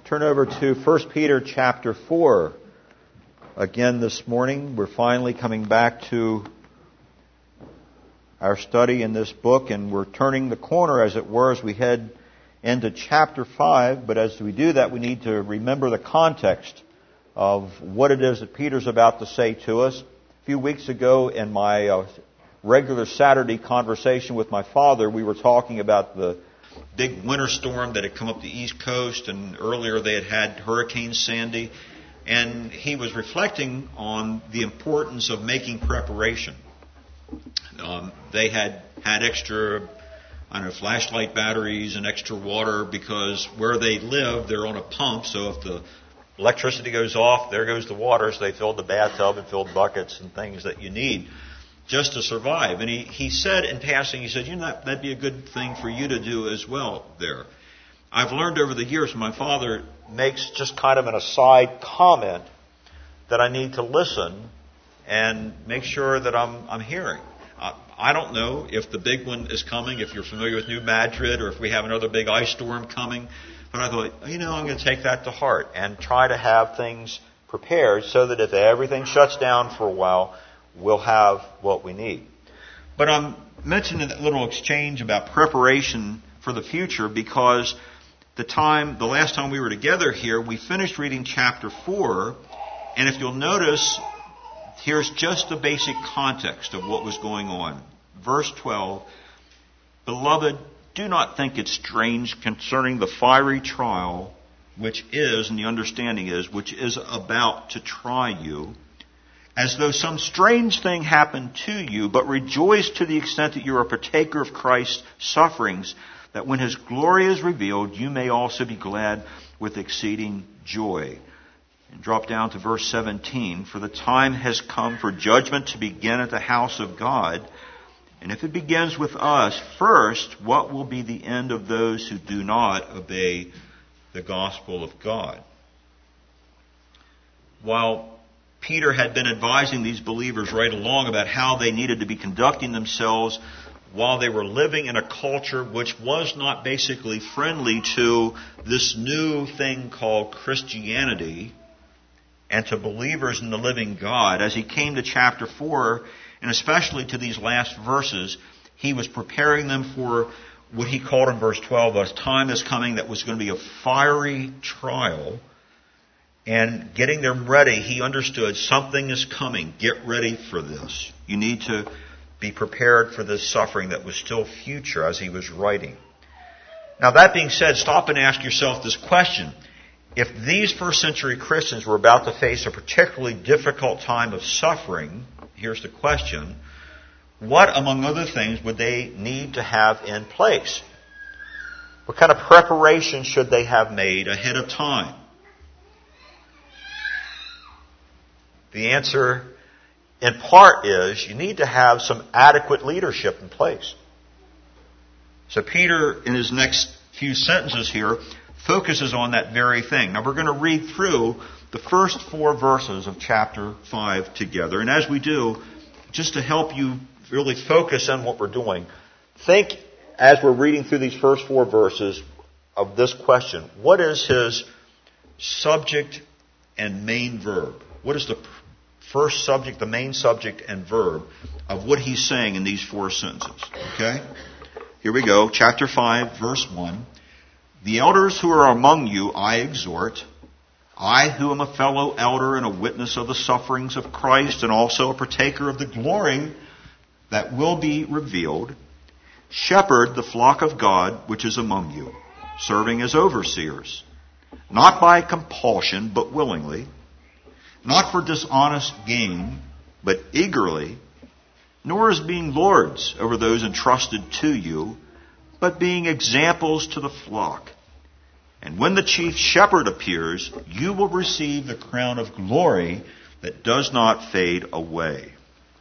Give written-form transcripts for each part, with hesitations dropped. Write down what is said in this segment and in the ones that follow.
Turn over to 1 Peter chapter 4. Again this morning, we're finally coming back to our study in this book, and we're turning the corner, as it were, as we head into chapter 5. But as we do that, we need to remember the context of what it is that Peter's about to say to us. A few weeks ago, in my regular Saturday conversation with my father, we were talking about the big winter storm that had come up the East Coast, and earlier they had Hurricane Sandy. And he was reflecting on the importance of making preparation. They had extra, flashlight batteries and extra water because where they live, they're on a pump. So if the electricity goes off, there goes the water. So they filled the bathtub and filled buckets and things that you need just to survive. And he said in passing, he said, that'd be a good thing for you to do as well there. I've learned over the years, my father makes just kind of an aside comment that I need to listen and make sure that I'm hearing. I don't know if the big one is coming, if you're familiar with New Madrid, or if we have another big ice storm coming. But I thought, I'm going to take that to heart and try to have things prepared so that if everything shuts down for a while, we'll have what we need. But I'm mentioning that little exchange about preparation for the future because the last time we were together here, we finished reading chapter 4, and if you'll notice, here's just the basic context of what was going on. Verse 12, "Beloved, do not think it strange concerning the fiery trial, which is, and the understanding is, which is about to try you, as though some strange thing happened to you, but rejoice to the extent that you are a partaker of Christ's sufferings, that when His glory is revealed, you may also be glad with exceeding joy." And drop down to verse 17. "For the time has come for judgment to begin at the house of God. And if it begins with us first, what will be the end of those who do not obey the gospel of God?" While Peter had been advising these believers right along about how they needed to be conducting themselves while they were living in a culture which was not basically friendly to this new thing called Christianity and to believers in the living God, as he came to chapter 4, and especially to these last verses, he was preparing them for what he called in verse 12, a time is coming that was going to be a fiery trial. And getting them ready, he understood something is coming. Get ready for this. You need to be prepared for this suffering that was still future as he was writing. Now, that being said, stop and ask yourself this question. If these first century Christians were about to face a particularly difficult time of suffering, here's the question: what, among other things, would they need to have in place? What kind of preparation should they have made ahead of time? The answer, in part, is you need to have some adequate leadership in place. So Peter, in his next few sentences here, focuses on that very thing. Now we're going to read through the first 4 verses of chapter 5 together. And as we do, just to help you really focus on what we're doing, think as we're reading through these first 4 verses of this question: what is his subject and main verb? What is the first subject, the main subject and verb of what he's saying in these 4 sentences? Okay? Here we go. Chapter 5, verse 1. "The elders who are among you I exhort, I who am a fellow elder and a witness of the sufferings of Christ and also a partaker of the glory that will be revealed. Shepherd the flock of God which is among you, serving as overseers, not by compulsion but willingly, not for dishonest gain, but eagerly, nor as being lords over those entrusted to you, but being examples to the flock. And when the chief shepherd appears, you will receive the crown of glory that does not fade away."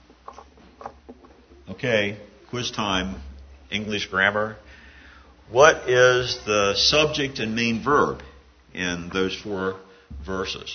Okay, quiz time, English grammar. What is the subject and main verb in those 4 verses?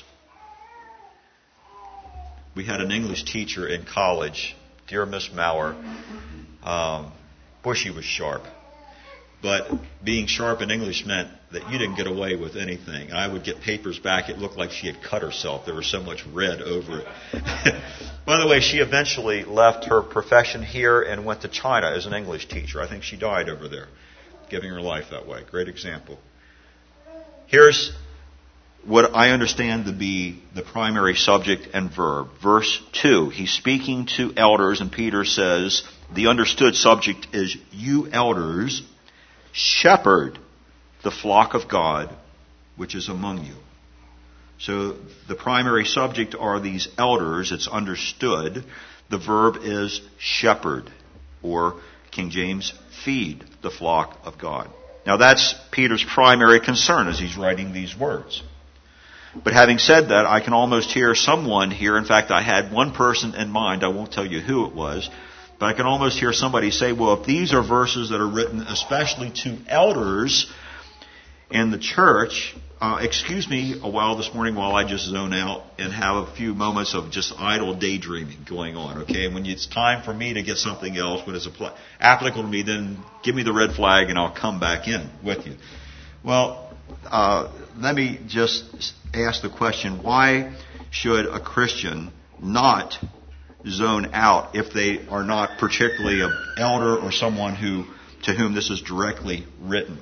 We had an English teacher in college, dear Miss Maurer. Boy, she was sharp. But being sharp in English meant that you didn't get away with anything. I would get papers back. It looked like she had cut herself. There was so much red over it. By the way, she eventually left her profession here and went to China as an English teacher. I think she died over there, giving her life that way. Great example. Here's what I understand to be the primary subject and verb. Verse 2, he's speaking to elders, and Peter says, the understood subject is, you elders, shepherd the flock of God which is among you. So the primary subject are these elders. It's understood. The verb is shepherd, or King James, feed the flock of God. Now that's Peter's primary concern as he's writing these words. But having said that, I can almost hear someone here. In fact, I had one person in mind. I won't tell you who it was. But I can almost hear somebody say, well, if these are verses that are written especially to elders in the church, excuse me a while this morning while I just zone out and have a few moments of just idle daydreaming going on, okay? And when it's time for me to get something else, when it's applicable to me, then give me the red flag and I'll come back in with you. Well, let me just ask the question, why should a Christian not zone out if they are not particularly an elder or someone to whom this is directly written?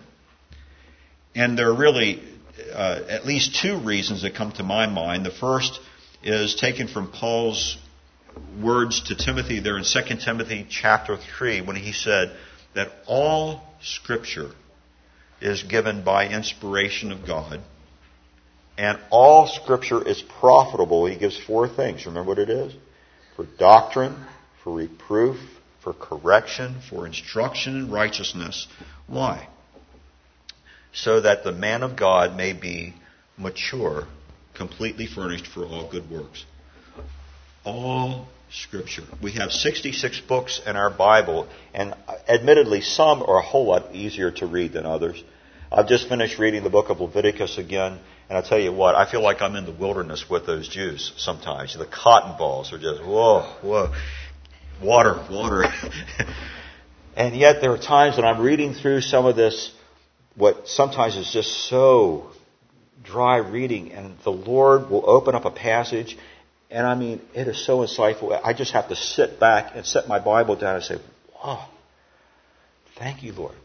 And there are really at least two reasons that come to my mind. The first is taken from Paul's words to Timothy there in 2 Timothy chapter 3 when he said that all Scripture is given by inspiration of God, and all Scripture is profitable. He gives four things. Remember what it is? For doctrine, for reproof, for correction, for instruction in righteousness. Why? So that the man of God may be mature, completely furnished for all good works. All Scripture. We have 66 books in our Bible, and admittedly some are a whole lot easier to read than others. I've just finished reading the book of Leviticus again, and I'll tell you what, I feel like I'm in the wilderness with those Jews sometimes. The cotton balls are just, whoa, water. And yet there are times when I'm reading through some of this, what sometimes is just so dry reading, and the Lord will open up a passage, and I mean, it is so insightful. I just have to sit back and set my Bible down and say, wow, thank you, Lord.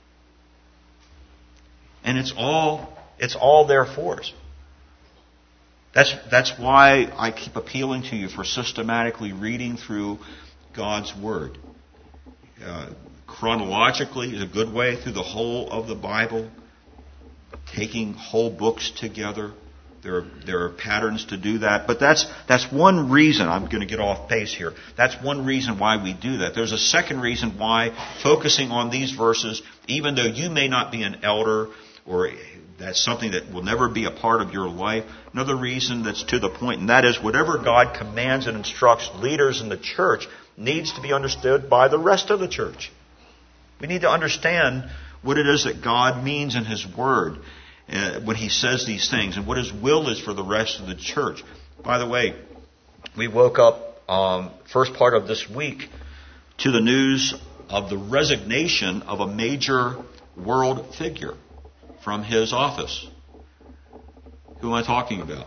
And it's all there for us. That's why I keep appealing to you for systematically reading through God's Word. Chronologically is a good way through the whole of the Bible. Taking whole books together. There are patterns to do that. But that's one reason. I'm going to get off pace here. That's one reason why we do that. There's a second reason why focusing on these verses, even though you may not be an elder or that's something that will never be a part of your life. Another reason that's to the point, and that is whatever God commands and instructs leaders in the church needs to be understood by the rest of the church. We need to understand what it is that God means in His Word when He says these things and what His will is for the rest of the church. By the way, we woke up first part of this week to the news of the resignation of a major world figure from his office. Who am I talking about?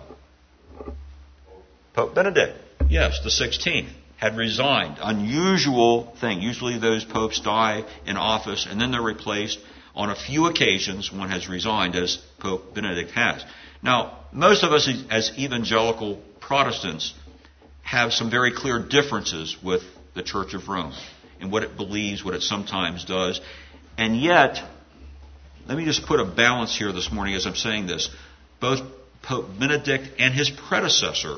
Pope Benedict. Yes, the 16th had resigned. Unusual thing. Usually those popes die in office and then they're replaced. On a few occasions one has resigned, as Pope Benedict has. Now, most of us as evangelical Protestants have some very clear differences with the Church of Rome and what it believes, what it sometimes does. And yet, let me just put a balance here this morning as I'm saying this. Both Pope Benedict and his predecessor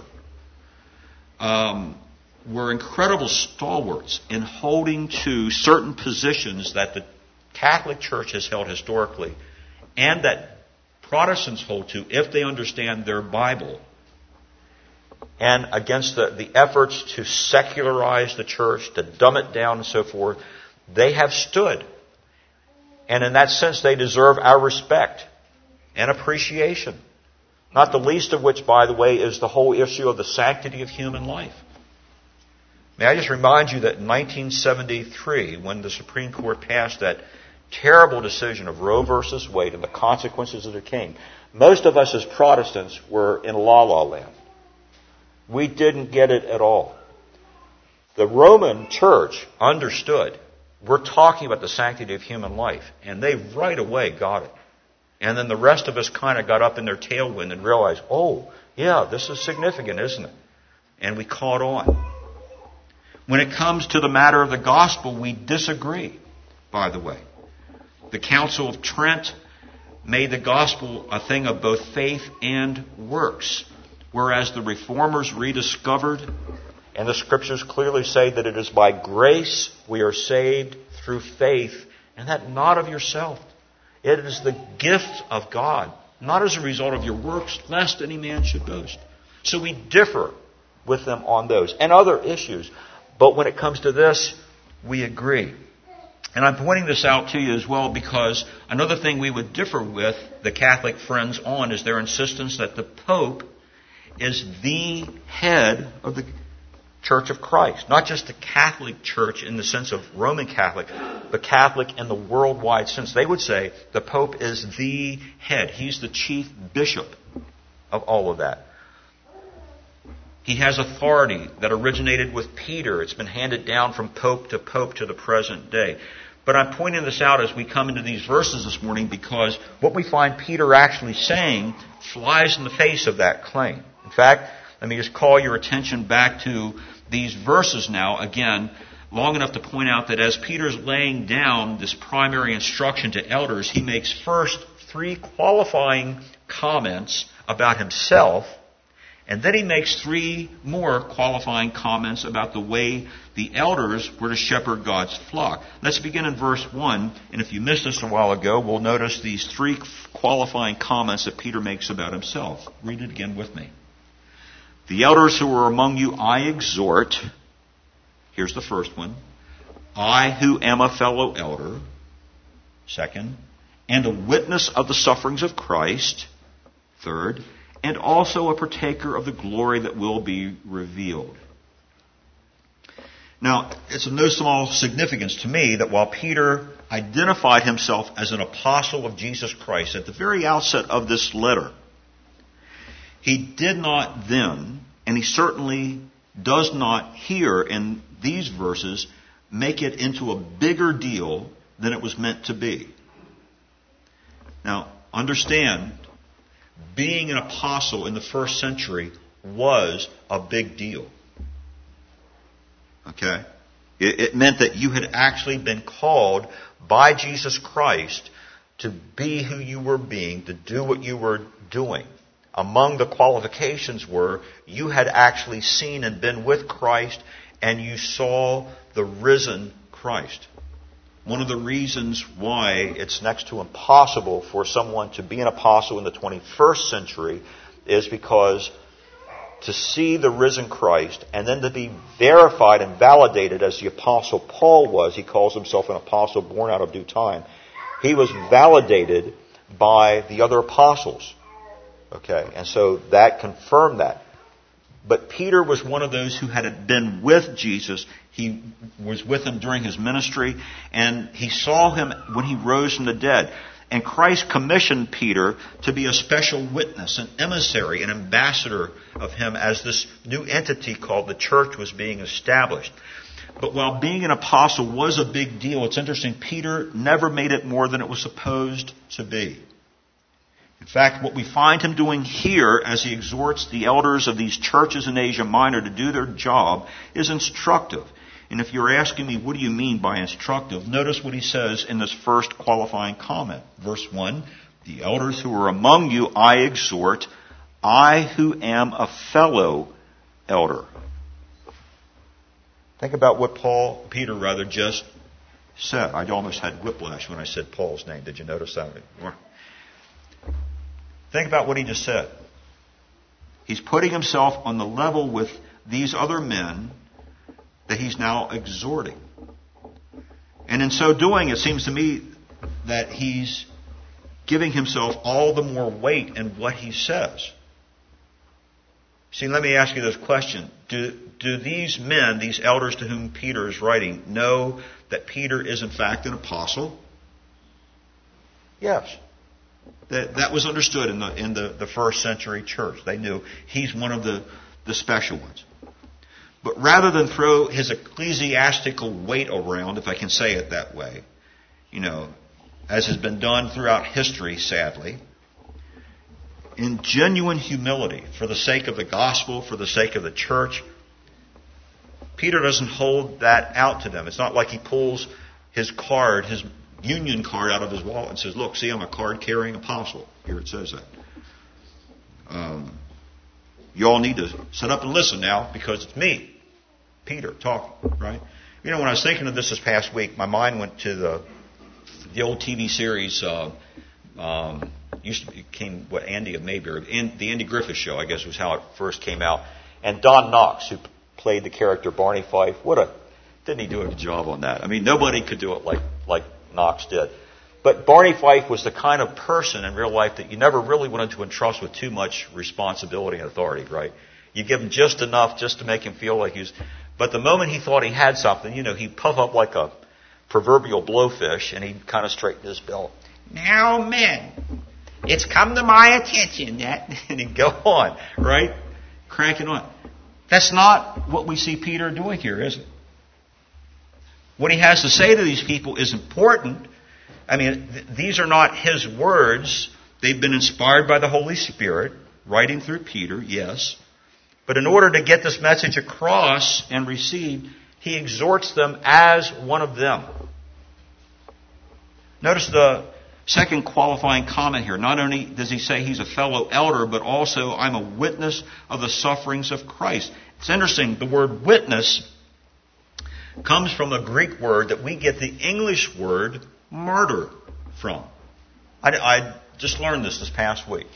were incredible stalwarts in holding to certain positions that the Catholic Church has held historically and that Protestants hold to if they understand their Bible, and against the efforts to secularize the church, to dumb it down and so forth. They have stood. And in that sense, they deserve our respect and appreciation. Not the least of which, by the way, is the whole issue of the sanctity of human life. May I just remind you that in 1973, when the Supreme Court passed that terrible decision of Roe versus Wade and the consequences that it came, most of us as Protestants were in la-la land. We didn't get it at all. The Roman Church understood. We're talking about the sanctity of human life, and they right away got it. And then the rest of us kind of got up in their tailwind and realized, oh, yeah, this is significant, isn't it? And we caught on. When it comes to the matter of the gospel, we disagree, by the way. The Council of Trent made the gospel a thing of both faith and works, whereas the Reformers rediscovered, and the Scriptures clearly say that it is by grace we are saved through faith, and that not of yourself. It is the gift of God, not as a result of your works, lest any man should boast. So we differ with them on those and other issues. But when it comes to this, we agree. And I'm pointing this out to you as well because another thing we would differ with the Catholic friends on is their insistence that the Pope is the head of the Church of Christ. Not just the Catholic Church in the sense of Roman Catholic, but Catholic in the worldwide sense. They would say the Pope is the head. He's the chief bishop of all of that. He has authority that originated with Peter. It's been handed down from pope to the present day. But I'm pointing this out as we come into these verses this morning because what we find Peter actually saying flies in the face of that claim. In fact, let me just call your attention back to these verses now, again, long enough to point out that as Peter's laying down this primary instruction to elders, he makes first 3 qualifying comments about himself, and then he makes 3 more qualifying comments about the way the elders were to shepherd God's flock. Let's begin in verse 1, and if you missed this a while ago, we'll notice these 3 qualifying comments that Peter makes about himself. Read it again with me. The elders who are among you I exhort. Here's the first one. I who am a fellow elder. Second. And a witness of the sufferings of Christ. Third. And also a partaker of the glory that will be revealed. Now, it's of no small significance to me that while Peter identified himself as an apostle of Jesus Christ at the very outset of this letter, he did not then, and he certainly does not here in these verses, make it into a bigger deal than it was meant to be. Now, understand, being an apostle in the first century was a big deal. Okay? It meant that you had actually been called by Jesus Christ to be who you were being, to do what you were doing. Among the qualifications were you had actually seen and been with Christ and you saw the risen Christ. One of the reasons why it's next to impossible for someone to be an apostle in the 21st century is because to see the risen Christ and then to be verified and validated as the Apostle Paul was, he calls himself an apostle born out of due time, he was validated by the other apostles. Okay, and so that confirmed that. But Peter was one of those who had been with Jesus. He was with him during his ministry, and he saw him when he rose from the dead. And Christ commissioned Peter to be a special witness, an emissary, an ambassador of him as this new entity called the church was being established. But while being an apostle was a big deal, it's interesting, Peter never made it more than it was supposed to be. In fact, what we find him doing here as he exhorts the elders of these churches in Asia Minor to do their job is instructive. And if you're asking me, what do you mean by instructive? Notice what he says in this first qualifying comment. Verse 1, the elders who are among you I exhort, I who am a fellow elder. Think about what Peter just said. I almost had whiplash when I said Paul's name. Did you notice that? Think about what he just said. He's putting himself on the level with these other men that he's now exhorting. And in so doing, it seems to me that he's giving himself all the more weight in what he says. See, let me ask you this question. Do these men, these elders to whom Peter is writing, know that Peter is in fact an apostle? Yes. That was understood in the first century church. They knew he's one of the special ones. But rather than throw his ecclesiastical weight around, if I can say it that way, as has been done throughout history, sadly, in genuine humility, for the sake of the gospel, for the sake of the church, Peter doesn't hold that out to them. It's not like he pulls his card, his union card out of his wallet and says, look, see, I'm a card-carrying apostle. Here it says that. You all need to sit up and listen now because it's me, Peter, talking, right? When I was thinking of this past week, my mind went to the old TV series, Andy of Mayberry, the Andy Griffith Show, I guess was how it first came out. And Don Knotts, who played the character Barney Fife, didn't he do a good job on that? I mean, nobody could do it like Knox did. But Barney Fife was the kind of person in real life that you never really wanted to entrust with too much responsibility and authority, right? You give him just enough just to make him feel like but the moment he thought he had something, he'd puff up like a proverbial blowfish and he'd kind of straighten his belt. Now, men, it's come to my attention that, and he'd go on, right? Cranking on. That's not what we see Peter doing here, is it? What he has to say to these people is important. I mean, these are not his words. They've been inspired by the Holy Spirit, writing through Peter, yes. But in order to get this message across and received, he exhorts them as one of them. Notice the second qualifying comment here. Not only does he say he's a fellow elder, but also I'm a witness of the sufferings of Christ. It's interesting, the word witness comes from a Greek word that we get the English word martyr from. I just learned this past week.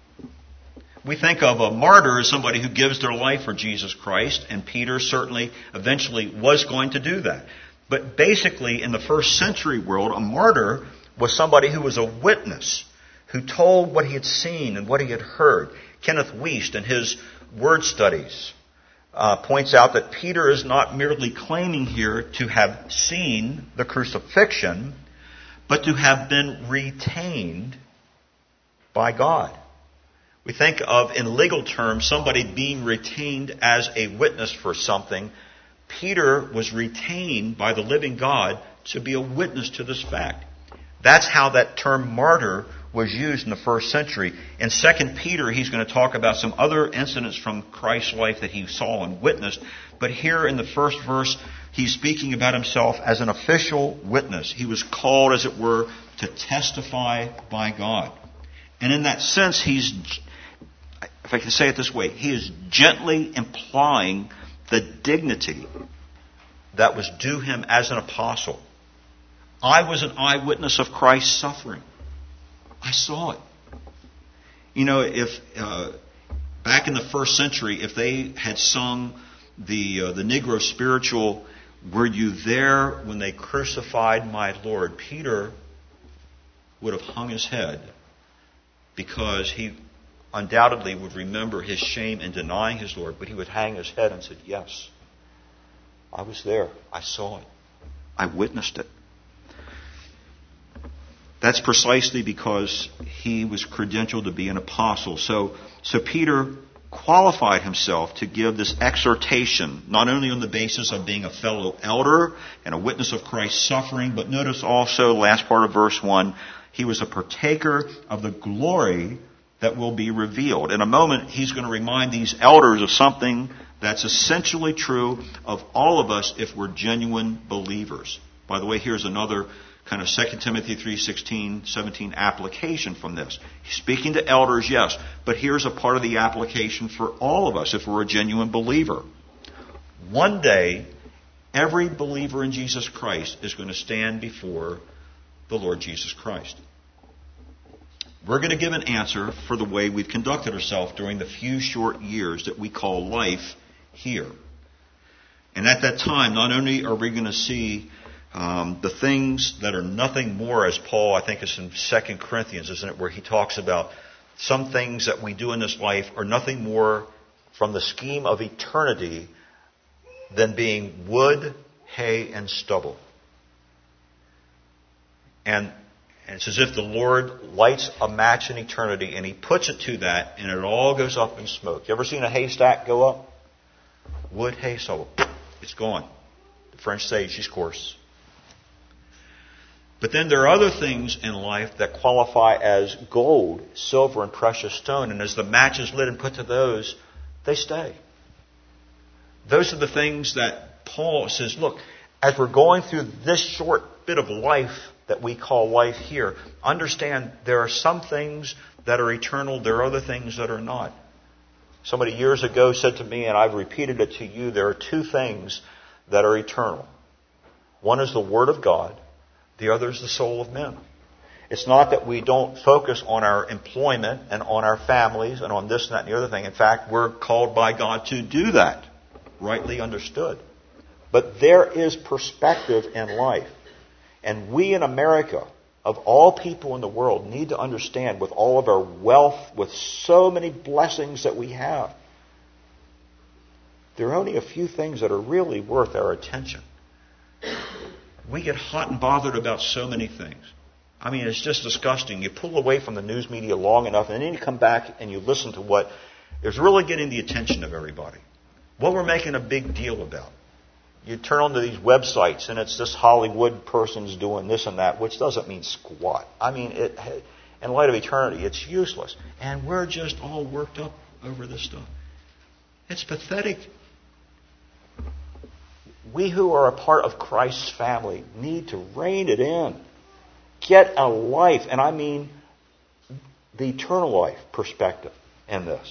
We think of a martyr as somebody who gives their life for Jesus Christ, and Peter certainly eventually was going to do that. But basically, in the first century world, a martyr was somebody who was a witness, who told what he had seen and what he had heard. Kenneth Wuest, in his word studies, points out that Peter is not merely claiming here to have seen the crucifixion, but to have been retained by God. We think of, in legal terms, somebody being retained as a witness for something. Peter was retained by the living God to be a witness to this fact. That's how that term martyr was used in the first century. In 2 Peter, he's going to talk about some other incidents from Christ's life that he saw and witnessed. But here in the first verse, he's speaking about himself as an official witness. He was called, as it were, to testify by God. And in that sense, if I can say it this way, he is gently implying the dignity that was due him as an apostle. I was an eyewitness of Christ's suffering. I saw it. If back in the first century, if they had sung the Negro spiritual, "Were you there when they crucified my Lord?" Peter would have hung his head because he undoubtedly would remember his shame in denying his Lord, but he would hang his head and said, "Yes, I was there. I saw it. I witnessed it." That's precisely because he was credentialed to be an apostle. So Peter qualified himself to give this exhortation, not only on the basis of being a fellow elder and a witness of Christ's suffering, but notice also, last part of verse 1, he was a partaker of the glory that will be revealed. In a moment, he's going to remind these elders of something that's essentially true of all of us if we're genuine believers. By the way, here's another kind of 2 Timothy 3:16, 17 application from this. He's speaking to elders, yes, but here's a part of the application for all of us if we're a genuine believer. One day, every believer in Jesus Christ is going to stand before the Lord Jesus Christ. We're going to give an answer for the way we've conducted ourselves during the few short years that we call life here. And at that time, not only are we going to see the things that are nothing more, as Paul, I think it's in 2 Corinthians, isn't it, where he talks about some things that we do in this life are nothing more from the scheme of eternity than being wood, hay, and stubble. And And it's as if the Lord lights a match in eternity and He puts it to that and it all goes up in smoke. You ever seen a haystack go up? Wood, hay, so it's gone. The French say, she's coarse. But then there are other things in life that qualify as gold, silver, and precious stone. And as the match is lit and put to those, they stay. Those are the things that Paul says, look, as we're going through this short bit of life that we call life here, understand there are some things that are eternal, there are other things that are not. Somebody years ago said to me, and I've repeated it to you, there are two things that are eternal. One is the Word of God, the other is the soul of men. It's not that we don't focus on our employment and on our families and on this and that and the other thing. In fact, we're called by God to do that, rightly understood. But there is perspective in life. And we in America, of all people in the world, need to understand with all of our wealth, with so many blessings that we have, there are only a few things that are really worth our attention. We get hot and bothered about so many things. I mean, it's just disgusting. You pull away from the news media long enough, and then you come back and you listen to what is really getting the attention of everybody. What we're making a big deal about. You turn onto these websites, and it's this Hollywood person's doing this and that, which doesn't mean squat. I mean, in light of eternity, it's useless. And we're just all worked up over this stuff. It's pathetic. We who are a part of Christ's family need to rein it in. Get a life, and I mean the eternal life perspective in this.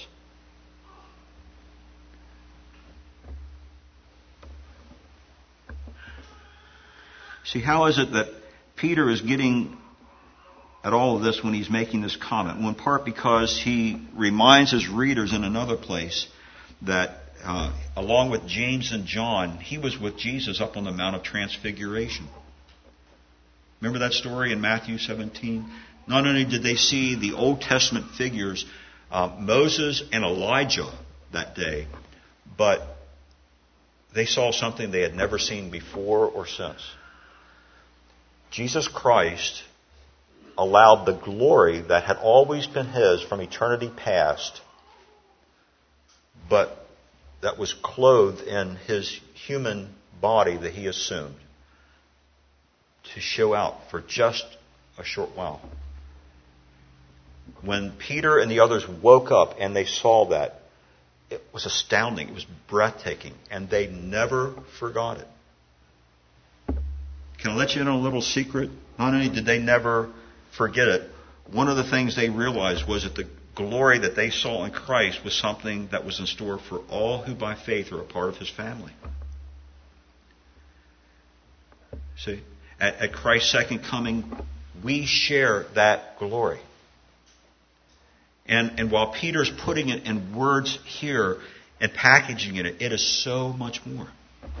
See, how is it that Peter is getting at all of this when he's making this comment? Well, in part because he reminds his readers in another place that along with James and John, he was with Jesus up on the Mount of Transfiguration. Remember that story in Matthew 17? Not only did they see the Old Testament figures, Moses and Elijah that day, but they saw something they had never seen before or since. Jesus Christ allowed the glory that had always been His from eternity past, but that was clothed in His human body that He assumed, to show out for just a short while. When Peter and the others woke up and they saw that, it was astounding. It was breathtaking. And they never forgot it. Can I let you in on a little secret? Not only did they never forget it, one of the things they realized was that the glory that they saw in Christ was something that was in store for all who by faith are a part of His family. See? At Christ's second coming, we share that glory. And while Peter's putting it in words here and packaging it, it is so much more.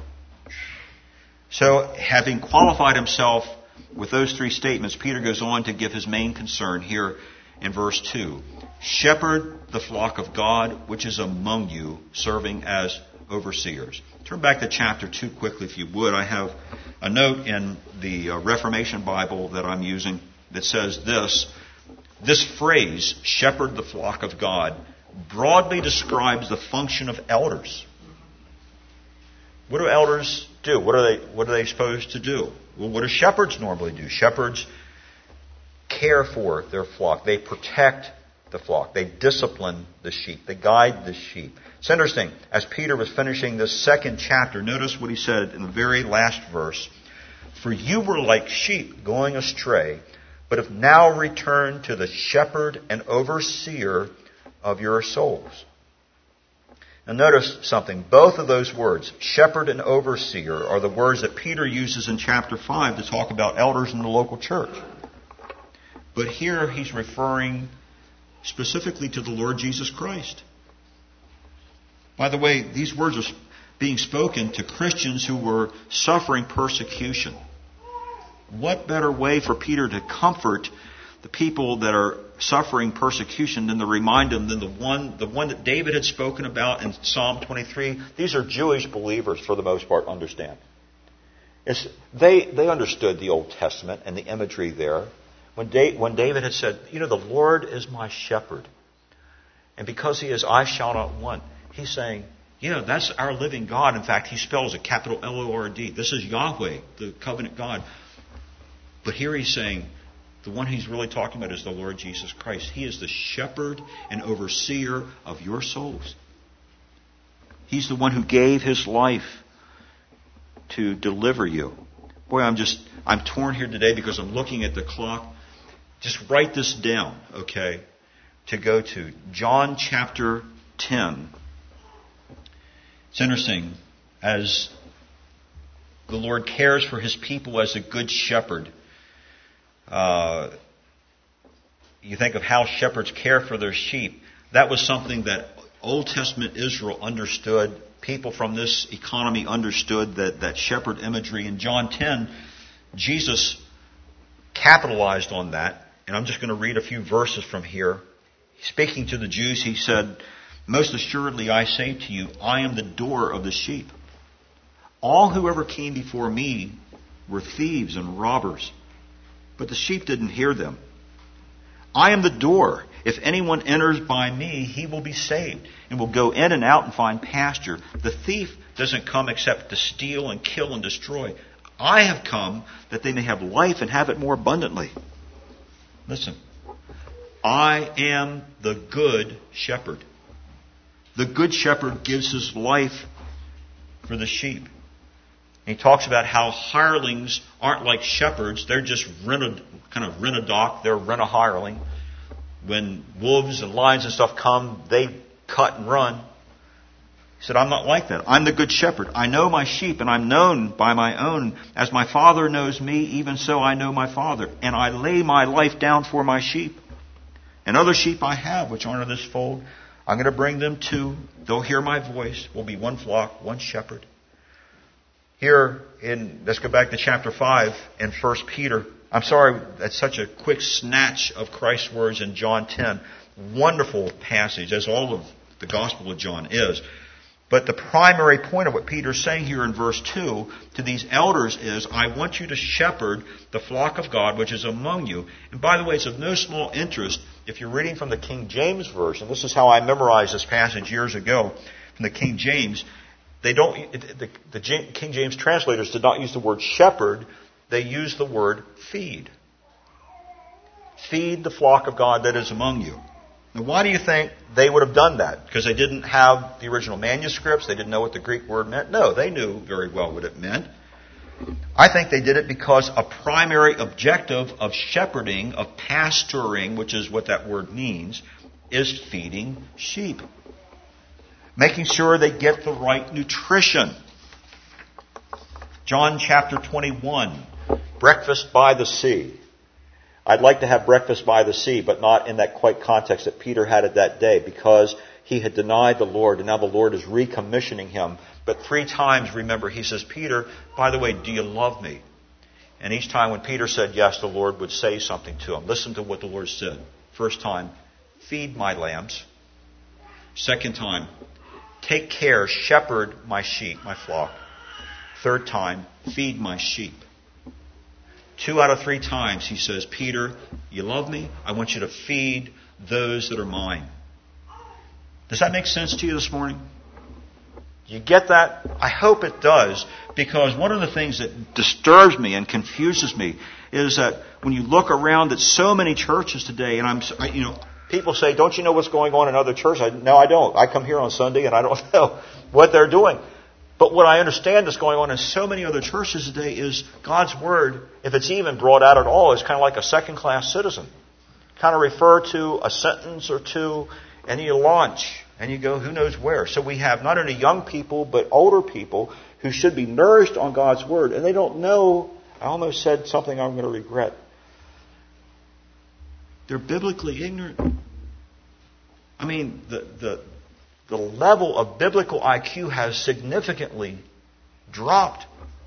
So, having qualified himself with those three statements, Peter goes on to give his main concern here in verse 2. Shepherd the flock of God, which is among you, serving as overseers. Turn back to chapter 2 quickly, if you would. I have a note in the Reformation Bible that I'm using that says this. This phrase, shepherd the flock of God, broadly describes the function of elders. What do elders do? What are they supposed to do? Well, what do shepherds normally do? Shepherds care for their flock. They protect the flock. They discipline the sheep. They guide the sheep. It's interesting. As Peter was finishing this second chapter, notice what he said in the very last verse. For you were like sheep going astray, but have now returned to the shepherd and overseer of your souls. Now notice something. Both of those words, shepherd and overseer, are the words that Peter uses in chapter 5 to talk about elders in the local church. But here he's referring specifically to the Lord Jesus Christ. By the way, these words are being spoken to Christians who were suffering persecution. What better way for Peter to comfort the people that are suffering persecution than to remind them than the one that David had spoken about in Psalm 23? These are Jewish believers, for the most part, understand. They understood the Old Testament and the imagery there. When David had said, the Lord is my shepherd, and because he is, I shall not want. He's saying, that's our living God. In fact, he spells it capital L-O-R-D. This is Yahweh, the covenant God. But here he's saying, the one he's really talking about is the Lord Jesus Christ. He is the shepherd and overseer of your souls. He's the one who gave his life to deliver you. Boy, I'm torn here today because I'm looking at the clock. Just write this down, okay, to go to John chapter 10. It's interesting, as the Lord cares for his people as a good shepherd. You think of how shepherds care for their sheep. That was something that Old Testament Israel understood. People from this economy understood that shepherd imagery. In John 10, Jesus capitalized on that. And I'm just going to read a few verses from here. Speaking to the Jews, he said, "Most assuredly I say to you, I am the door of the sheep. All who ever came before me were thieves and robbers, but the sheep didn't hear them. I am the door. If anyone enters by me, he will be saved and will go in and out and find pasture. The thief doesn't come except to steal and kill and destroy. I have come that they may have life and have it more abundantly." Listen, I am the good shepherd. The good shepherd gives his life for the sheep. And he talks about how hirelings aren't like shepherds. They're just rent-a-doc. They're rent-a-hireling. When wolves and lions and stuff come, they cut and run. He said, I'm not like that. I'm the good shepherd. I know my sheep, and I'm known by my own. As my Father knows me, even so I know my Father. And I lay my life down for my sheep. And other sheep I have, which aren't of this fold, I'm going to bring them too. They'll hear my voice. We'll be one flock, one shepherd. Here, let's go back to chapter 5 in 1 Peter. I'm sorry, that's such a quick snatch of Christ's words in John 10. Wonderful passage, as all of the Gospel of John is. But the primary point of what Peter's saying here in verse 2 to these elders is, I want you to shepherd the flock of God which is among you. And by the way, it's of no small interest, if you're reading from the King James Version, this is how I memorized this passage years ago from the King James. The King James translators did not use the word shepherd, they used the word feed. Feed the flock of God that is among you. Now, why do you think they would have done that? Because they didn't have the original manuscripts? They didn't know what the Greek word meant? No, they knew very well what it meant. I think they did it because a primary objective of shepherding, of pasturing, which is what that word means, is feeding sheep. Making sure they get the right nutrition. John chapter 21, breakfast by the sea. I'd like to have breakfast by the sea, but not in that quite context that Peter had it that day, because he had denied the Lord, and now the Lord is recommissioning him. But 3 times, remember, he says, Peter, by the way, do you love me? And each time when Peter said yes, the Lord would say something to him. Listen to what the Lord said. First time, feed my lambs. Second time, take care, shepherd my sheep, my flock. Third time, feed my sheep. 2 out of 3 times he says, Peter, you love me? I want you to feed those that are mine. Does that make sense to you this morning? You get that? I hope it does, because one of the things that disturbs me and confuses me is that when you look around at so many churches today, and people say, don't you know what's going on in other churches? No, I don't. I come here on Sunday and I don't know what they're doing. But what I understand is going on in so many other churches today is God's Word, if it's even brought out at all, is kind of like a second-class citizen. Kind of refer to a sentence or two, and you launch, and you go who knows where. So we have not only young people, but older people who should be nourished on God's Word, and they don't know. I almost said something I'm going to regret. They're biblically ignorant. I mean, the level of biblical IQ has significantly dropped.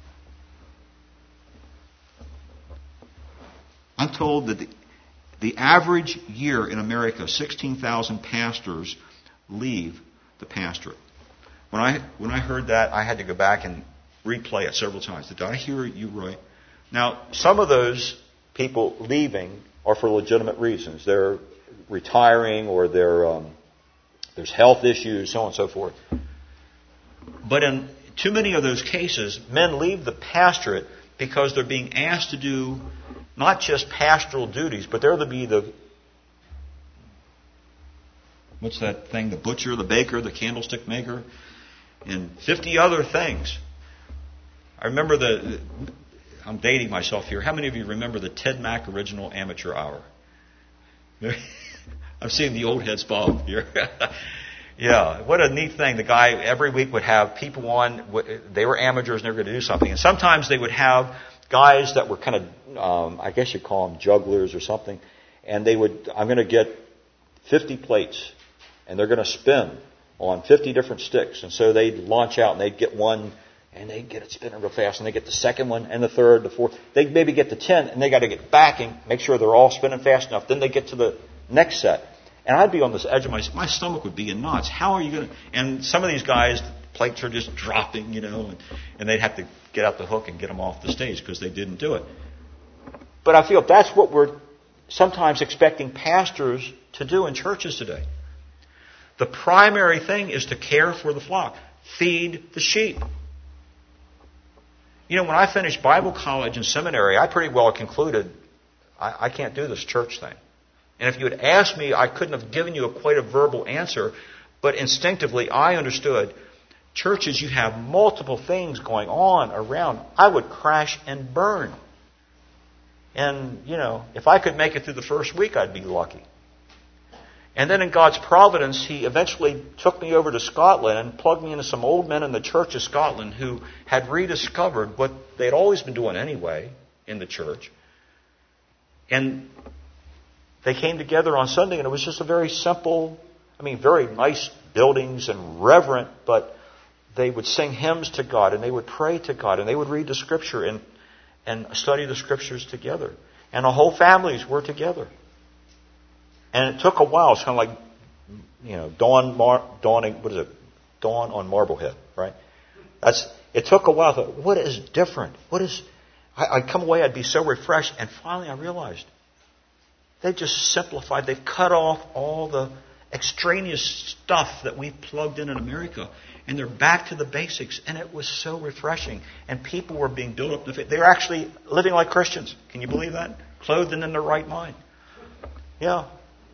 I'm told that the average year in America, 16,000 pastors leave the pastorate. When I heard that, I had to go back and replay it several times. Did I hear you right? Now, some of those people leaving are for legitimate reasons. They're retiring, or there's health issues, so on and so forth. But in too many of those cases, men leave the pastorate because they're being asked to do not just pastoral duties, but they're to be the, what's that thing, the butcher, the baker, the candlestick maker, and 50 other things. I remember I'm dating myself here. How many of you remember the Ted Mack Original Amateur Hour? I'm seeing the old heads bob here. Yeah, what a neat thing. The guy every week would have people on. They were amateurs and they were going to do something. And sometimes they would have guys that were kind of, I guess you'd call them jugglers or something. And they would, I'm going to get 50 plates. And they're going to spin on 50 different sticks. And so they'd launch out and they'd get one. And they'd get it spinning real fast. And they get the second one and the third, the fourth. They'd maybe get the 10. And they got to get backing, make sure they're all spinning fast enough. Then they get to the next set. And I'd be on this edge of my stomach would be in knots. How are you going to... And some of these guys, the plates are just dropping, and they'd have to get out the hook and get them off the stage because they didn't do it. But I feel that's what we're sometimes expecting pastors to do in churches today. The primary thing is to care for the flock. Feed the sheep. When I finished Bible college and seminary, I pretty well concluded I can't do this church thing. And if you had asked me, I couldn't have given you quite a verbal answer, but instinctively I understood churches, you have multiple things going on around. I would crash and burn. And, if I could make it through the first week, I'd be lucky. And then in God's providence, He eventually took me over to Scotland and plugged me into some old men in the Church of Scotland who had rediscovered what they'd always been doing anyway in the church. And they came together on Sunday, and it was just a very simple, very nice buildings and reverent, but they would sing hymns to God, and they would pray to God, and they would read the Scripture and study the Scriptures together. And the whole families were together. And it took a while. It's kind of like, dawn on Marblehead, right? It took a while. I thought, what is different? I'd come away, I'd be so refreshed, and finally I realized they've just simplified. They've cut off all the extraneous stuff that we've plugged in America. And they're back to the basics. And it was so refreshing. And people were being built up. They were actually living like Christians. Can you believe that? Clothed and in their right mind. Yeah.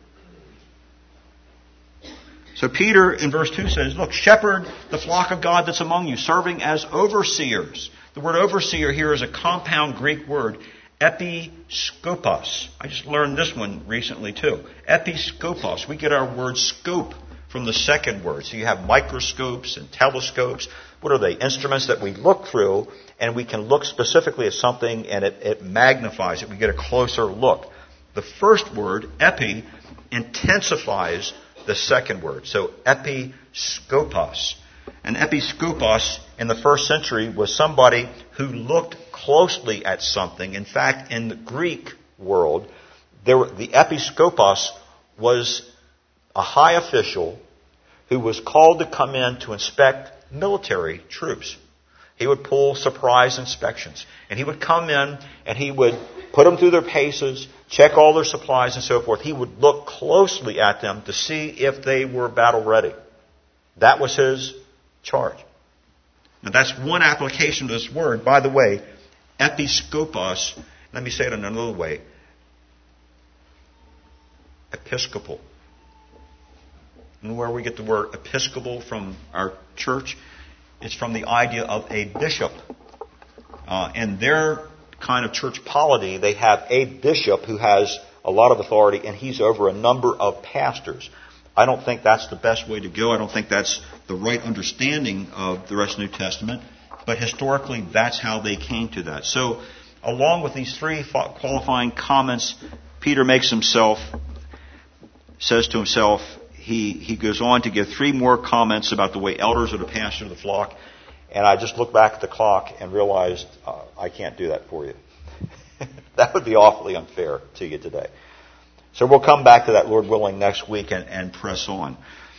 So Peter in verse 2 says, look, shepherd the flock of God that's among you, serving as overseers. The word overseer here is a compound Greek word. Episkopos. I just learned this one recently too. Episkopos. We get our word scope from the second word. So you have microscopes and telescopes. What are they? Instruments that we look through, and we can look specifically at something and it magnifies it. We get a closer look. The first word, epi, intensifies the second word. So episkopos. An episkopos in the first century was somebody who looked closely at something. In fact, in the Greek world, the episkopos was a high official who was called to come in to inspect military troops. He would pull surprise inspections. And he would come in and he would put them through their paces, check all their supplies and so forth. He would look closely at them to see if they were battle ready. That was his charge. Now that's one application of this word. By the way, episkopos, let me say it in another way. Episcopal. And where we get the word episcopal from our church, it's from the idea of a bishop. In their kind of church polity, they have a bishop who has a lot of authority, and he's over a number of pastors. I don't think that's the best way to go. I don't think that's the right understanding of the rest of the New Testament. But historically, that's how they came to that. So, along with these three qualifying comments, Peter says to himself, he goes on to give three more comments about the way elders are to pastor the flock. And I just looked back at the clock and realized I can't do that for you. That would be awfully unfair to you today. So we'll come back to that, Lord willing, next week and press on.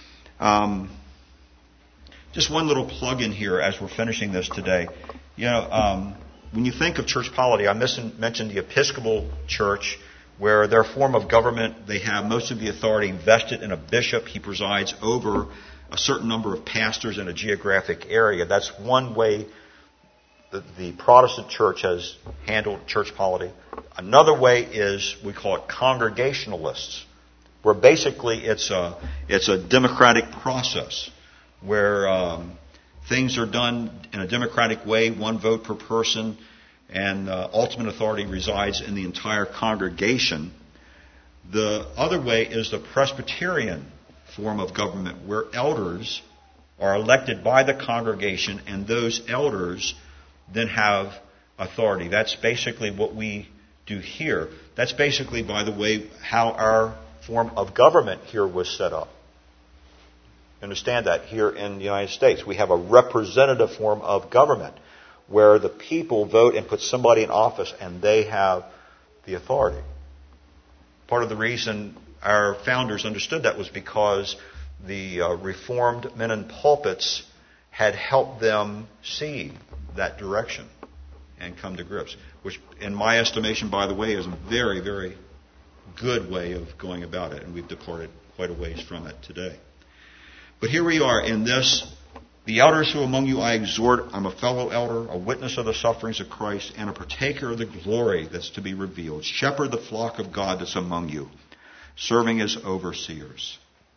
Just one little plug-in here as we're finishing this today. When you think of church polity, I mentioned the Episcopal Church where their form of government, they have most of the authority vested in a bishop. He presides over a certain number of pastors in a geographic area. That's one way that the Protestant church has handled church polity. Another way is, we call it congregationalists, where basically it's a democratic process where things are done in a democratic way, one vote per person, and ultimate authority resides in the entire congregation. The other way is the Presbyterian form of government, where elders are elected by the congregation, and those elders then have authority. That's basically what we do here. That's basically, by the way, how our form of government here was set up. Understand that here in the United States, we have a representative form of government where the people vote and put somebody in office and they have the authority. Part of the reason our founders understood that was because the Reformed men in pulpits had helped them see that direction and come to grips, which in my estimation, by the way, is a very, very good way of going about it, and we've departed quite a ways from it today. But here we are in this: the elders who among you I exhort, I'm a fellow elder, a witness of the sufferings of Christ, and a partaker of the glory that's to be revealed. Shepherd the flock of God that's among you, serving as overseers,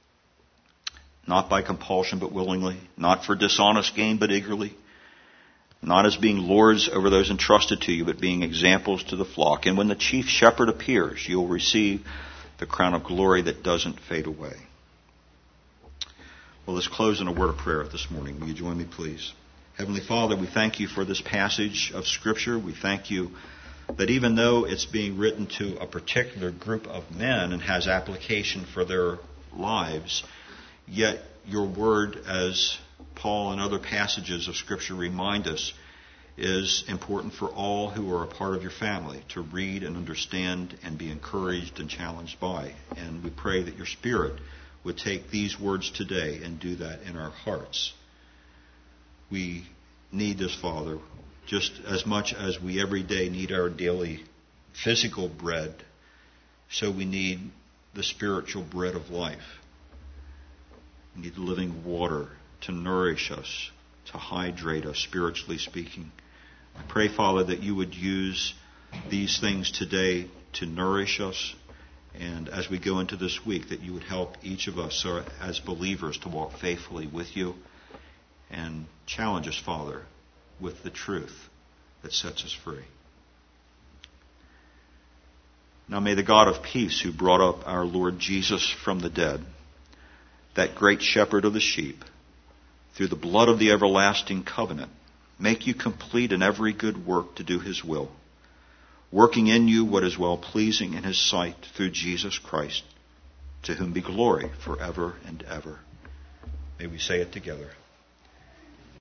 not by compulsion but willingly, not for dishonest gain but eagerly, not as being lords over those entrusted to you, but being examples to the flock. And when the chief shepherd appears, you'll receive the crown of glory that doesn't fade away. Well, let's close in a word of prayer this morning. Will you join me, please? Heavenly Father, we thank you for this passage of Scripture. We thank you that even though it's being written to a particular group of men and has application for their lives, yet your word, as Paul and other passages of Scripture remind us, is important for all who are a part of your family to read and understand and be encouraged and challenged by. And we pray that your Spirit would take these words today and do that in our hearts. We need this, Father, just as much as we every day need our daily physical bread, so we need the spiritual bread of life. We need living water to nourish us, to hydrate us, spiritually speaking. I pray, Father, that you would use these things today to nourish us, and as we go into this week, that you would help each of us as believers to walk faithfully with you and challenge us, Father, with the truth that sets us free. Now may the God of peace, who brought up our Lord Jesus from the dead, that great shepherd of the sheep, through the blood of the everlasting covenant, make you complete in every good work to do his will, working in you what is well-pleasing in his sight through Jesus Christ, to whom be glory forever and ever. May we say it together.